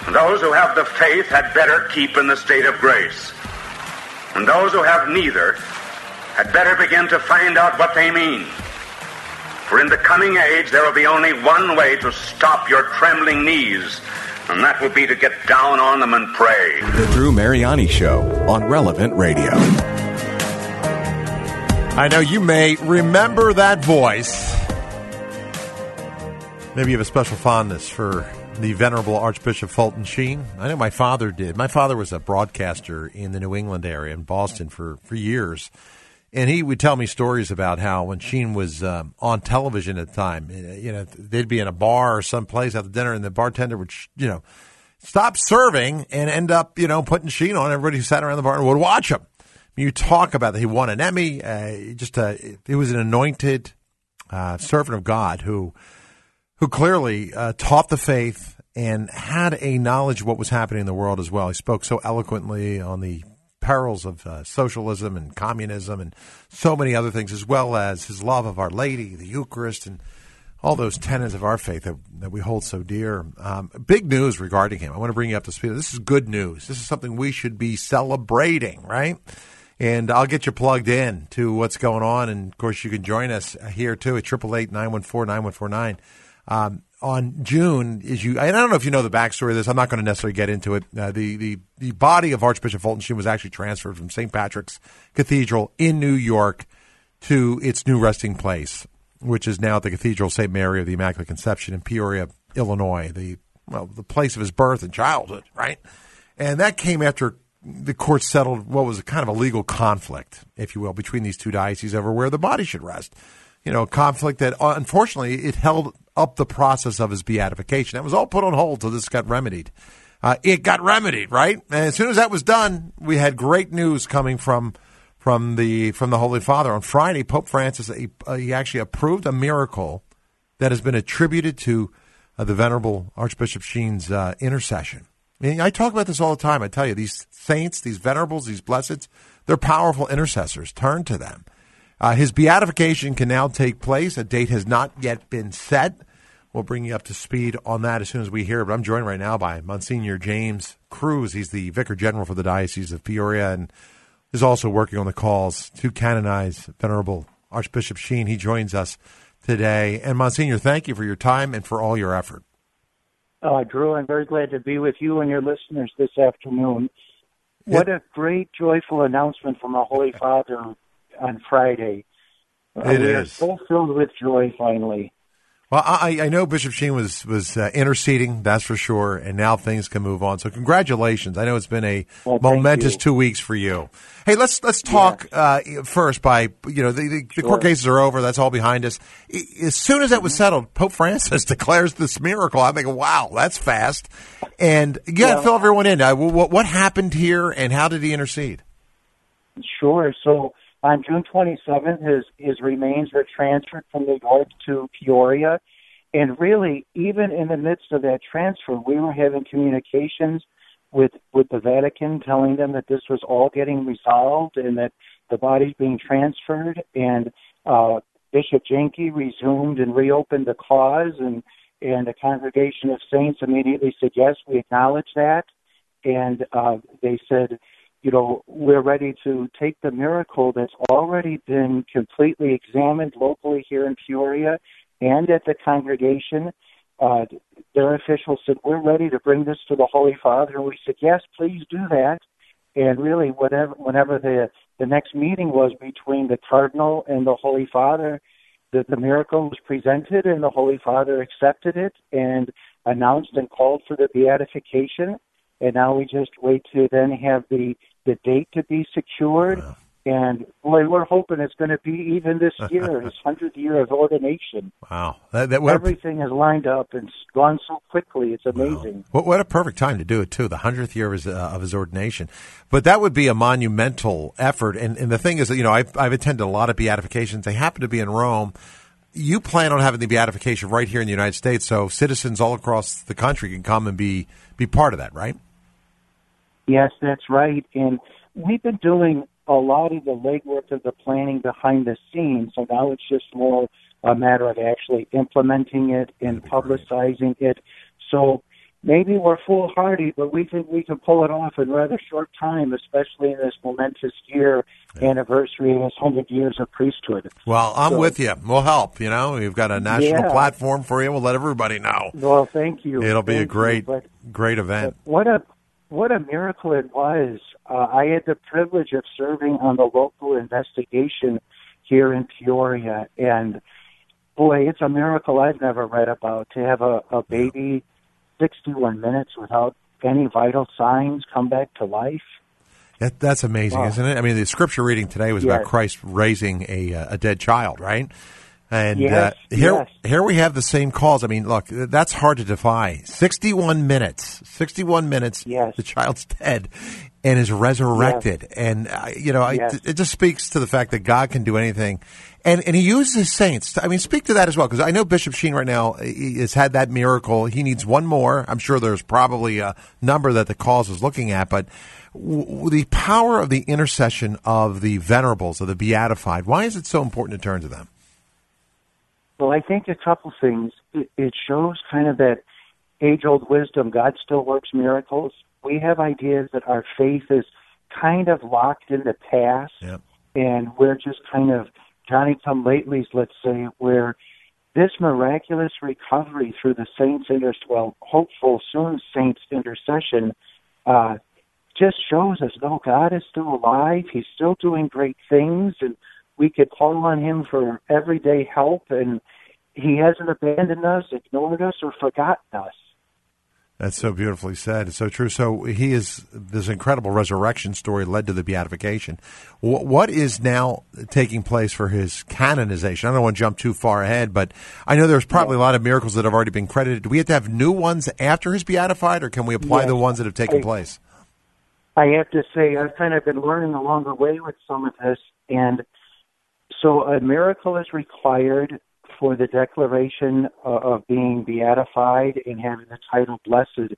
Those who have the faith had better keep in the state of grace. And those who have neither had better begin to find out what they mean. For in the coming age, there will be only one way to stop your trembling knees, and that will be to get down on them and pray. The Drew Mariani Show on Relevant Radio. I know you may remember that voice. Maybe you have a special fondness for the Venerable Archbishop Fulton Sheen. I know my father did. My father was a broadcaster in the New England area, in Boston, for years. And he would tell me stories about how when Sheen was on television at the time, they'd be in a bar or someplace at the dinner, and the bartender would, stop serving and end up, putting Sheen on. Everybody who sat around the bar would watch him. You talk about that. He won an Emmy. He was an anointed servant of God who clearly taught the faith and had a knowledge of what was happening in the world as well. He spoke so eloquently on the perils of socialism and communism and so many other things, as well as his love of Our Lady, the Eucharist, and all those tenets of our faith that we hold so dear. Big news regarding him. I want to bring you up to speed. This is good news. This is something we should be celebrating, right? And I'll get you plugged in to what's going on. And, of course, you can join us here, too, at 888-914-9149. On June, I don't know if you know the backstory of this. I'm not going to necessarily get into it. The body of Archbishop Fulton Sheen was actually transferred from St. Patrick's Cathedral in New York to its new resting place, which is now at the Cathedral St. Mary of the Immaculate Conception in Peoria, Illinois, the place of his birth and childhood, right? And that came after the court settled what was a kind of a legal conflict, if you will, between these two dioceses over where the body should rest. A conflict that, unfortunately, it held up the process of his beatification. That was all put on hold till this got remedied. It got remedied, right? And as soon as that was done, we had great news coming from the Holy Father. On Friday, Pope Francis, he actually approved a miracle that has been attributed to the Venerable Archbishop Sheen's intercession. I talk about this all the time. I tell you, these saints, these venerables, these blesseds, they're powerful intercessors. Turn to them. His beatification can now take place. A date has not yet been set. We'll bring you up to speed on that as soon as we hear it. But I'm joined right now by Monsignor James Cruz. He's the Vicar General for the Diocese of Peoria and is also working on the calls to canonize Venerable Archbishop Sheen. He joins us today. And Monsignor, thank you for your time and for all your effort. Drew, I'm very glad to be with you and your listeners this afternoon. What a great, joyful announcement from our Holy Father on Friday. We are so filled with joy finally. Well, I know Bishop Sheen was interceding, that's for sure, and now things can move on. So congratulations. I know it's been a momentous 2 weeks for you. Hey, let's talk first by, the court cases are over. That's all behind us. As soon as that was settled, Pope Francis declares this miracle. I'm thinking, wow, that's fast. And you got to fill everyone in. What happened here and how did he intercede? Sure. So on June 27th, his remains were transferred from New York to Peoria. And really, even in the midst of that transfer, we were having communications with the Vatican telling them that this was all getting resolved and that the body's being transferred. And Bishop Jenke resumed and reopened the cause, and the Congregation of Saints immediately said, yes, we acknowledge that. And they said, we're ready to take the miracle that's already been completely examined locally here in Peoria and at the congregation. Their officials said, we're ready to bring this to the Holy Father. And we said, yes, please do that. And really, whenever the next meeting was between the Cardinal and the Holy Father, the miracle was presented and the Holy Father accepted it and announced and called for the beatification. And now we just wait to then have the date to be secured. Wow. And, boy, we're hoping it's going to be even this year, his 100th year of ordination. Wow. Everything has lined up and gone so quickly. It's amazing. Wow. What a perfect time to do it, too, the 100th year of his ordination. But that would be a monumental effort. And the thing is that, I've attended a lot of beatifications. They happen to be in Rome. You plan on having the beatification right here in the United States, so citizens all across the country can come and be part of that, right? Yes, that's right. And we've been doing a lot of the legwork of the planning behind the scenes, so now it's just more a matter of actually implementing it and publicizing it. So maybe we're foolhardy, but we think we can pull it off in rather short time, especially in this momentous year anniversary of this 100 years of priesthood. Well, I'm with you. We'll help. We've got a national platform for you. We'll let everybody know. Well, thank you. It'll be a great event. What a miracle it was. I had the privilege of serving on the local investigation here in Peoria, and boy, it's a miracle I've never read about, to have a baby 61 minutes without any vital signs come back to life. That's amazing, isn't it? I mean, the scripture reading today was about Christ raising a dead child, right? And here we have the same cause. I mean, look, that's hard to defy. 61 minutes, the child's dead and is resurrected. Yes. And, it just speaks to the fact that God can do anything. And he uses his saints. I mean, speak to that as well, because I know Bishop Sheen right now has had that miracle. He needs one more. I'm sure there's probably a number that the cause is looking at, but the power of the intercession of the venerables, of the beatified, why is it so important to turn to them? Well, I think a couple things. It shows kind of that age-old wisdom. God still works miracles. We have ideas that our faith is kind of locked in the past, and we're just kind of Johnny-come-latelys, let's say, where this miraculous recovery through the saints' hopeful soon saints' intercession just shows us, no, God is still alive. He's still doing great things, and we could call on him for everyday help, and he hasn't abandoned us, ignored us, or forgotten us. That's so beautifully said. It's so true. So this incredible resurrection story led to the beatification. What is now taking place for his canonization? I don't want to jump too far ahead, but I know there's probably a lot of miracles that have already been credited. Do we have to have new ones after his beatified, or can we apply the ones that have taken place? I have to say, I've kind of been learning along the way with some of this, and so a miracle is required for the declaration of being beatified and having the title blessed.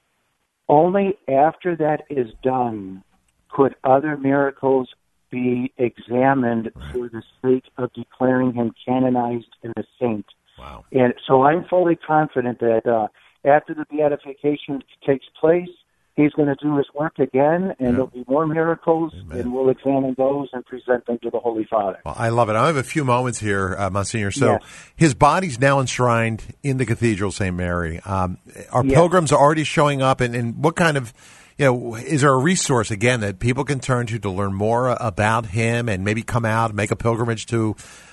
Only after that is done could other miracles be examined for the sake of declaring him canonized and a saint. Wow. And so I'm fully confident that after the beatification takes place, he's going to do his work again, and there'll be more miracles, and we'll examine those and present them to the Holy Father. Well, I love it. I have a few moments here, Monsignor. So his body's now enshrined in the Cathedral St. Mary. Our pilgrims are already showing up, and what kind of, is there a resource, again, that people can turn to learn more about him and maybe come out and make a pilgrimage to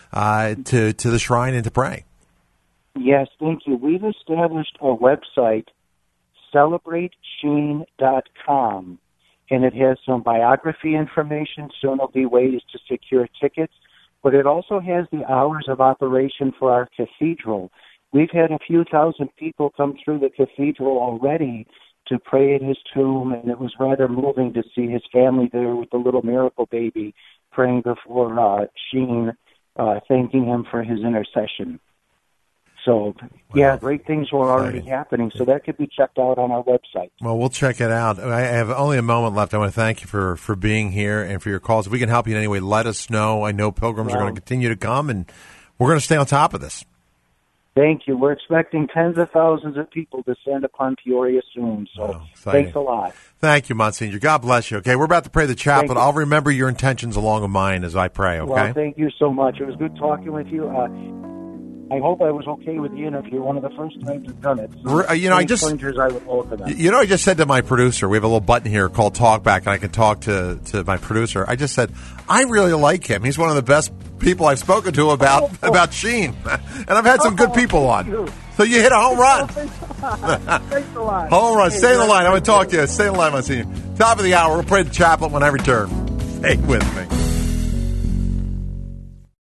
the shrine and to pray? Yes, thank you. We've established a website, CelebrateSheen.com, and it has some biography information. Soon there'll be ways to secure tickets, but it also has the hours of operation for our cathedral. We've had a few thousand people come through the cathedral already to pray at his tomb, and it was rather moving to see his family there with the little miracle baby praying before Sheen, thanking him for his intercession. So, great things were already happening, so that could be checked out on our website. Well, we'll check it out. I have only a moment left. I want to thank you for being here and for your calls. If we can help you in any way, let us know. I know pilgrims are going to continue to come, and we're going to stay on top of this. Thank you. We're expecting tens of thousands of people to descend upon Peoria soon, so thanks a lot. Thank you, Monsignor. God bless you. Okay, we're about to pray the chaplet. I'll remember your intentions along with mine as I pray, okay? Well, thank you so much. It was good talking with you. I hope I was okay with you, and if you're one of the first times you've done it. I just said to my producer, we have a little button here called Talkback, and I can talk to my producer. I just said, I really like him. He's one of the best people I've spoken to about Sheen. And I've had some good people on. So you hit a home run. Thanks a lot. Home run. Stay in the line. I'm going to talk to you. Stay in the line, Monsignor. Top of the hour. We'll pray the chaplet when I return. Stay with me.